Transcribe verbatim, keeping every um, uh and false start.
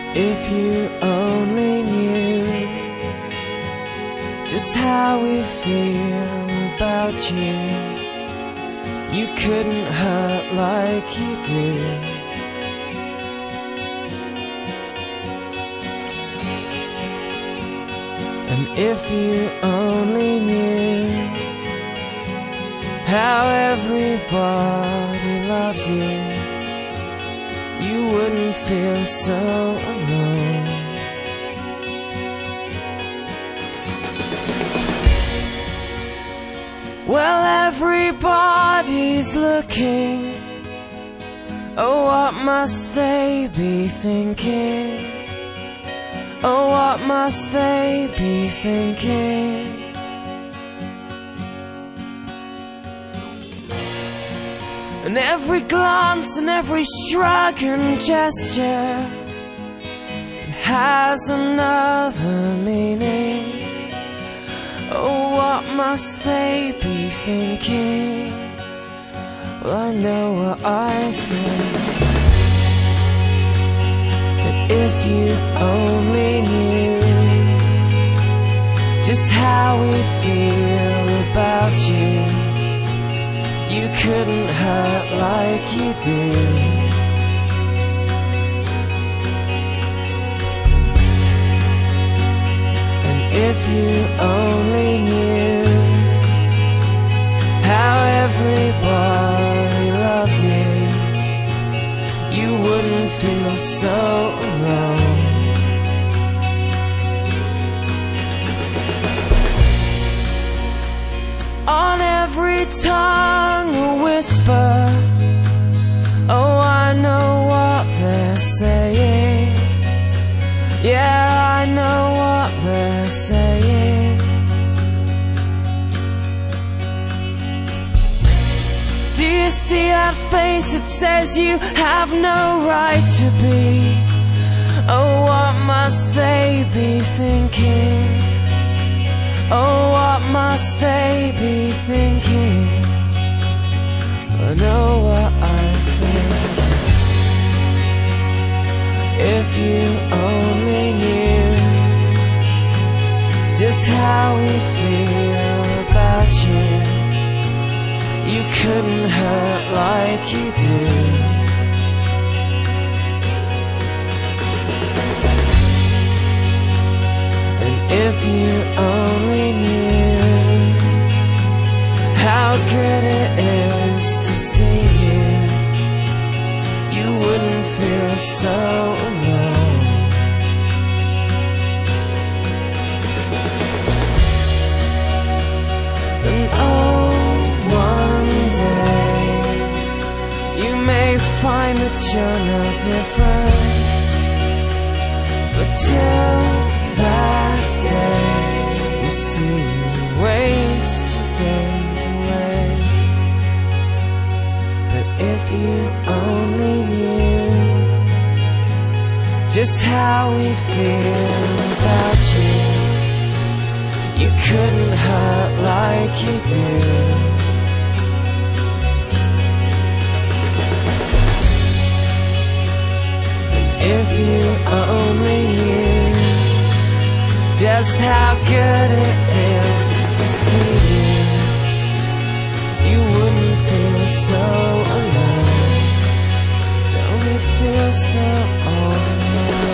If you only knew just how we feel about you, you couldn't hurt like you do. And if you only knew how everybody loves you, you wouldn't feel so alone. Well, everybody's looking. Oh, what must they be thinking? Oh, what must they be thinking? And every glance and every shrug and gesture has another meaning. Oh, what must they be thinking? Well, I know what I think. That if you only knew just how we feel about you, you couldn't hurt like you do. And if you only knew how everybody loves you, you wouldn't feel so alone. On every tongue a whisper, oh, I know what they're saying. Yeah, I know what they're saying. Do you see that face that says you have no right to be? Oh, what must they be thinking? Oh, what must they be thinking? I know what I think. If you only knew just how we feel about you, you couldn't hurt like you do. And if you only knew how good it is to see you, you wouldn't feel so alone. And oh, one day you may find that you're no different, but till that day you see you waste your days away. But if you only knew just how we feel about you, you couldn't hurt like you do. And if you only knew just how good it feels to see you, you wouldn't feel so alone. Don't you feel so all alone?